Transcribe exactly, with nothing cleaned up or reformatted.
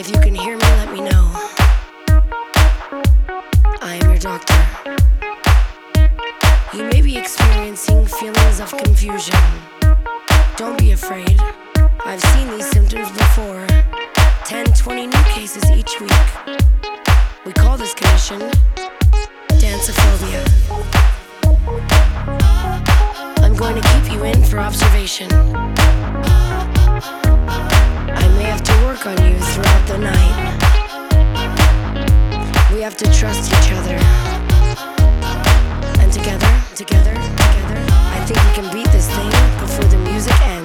If you can hear me, let me know. I am your doctor. You may be experiencing feelings of confusion. Don't be afraid. I've seen these symptoms before. ten, twenty new cases each week. We call this condition danceophobia. I'm going to keep you in for observation. I may have to work on you throughout the night. We have to trust each other. And together, together, together, I think we can beat this thing before the music ends.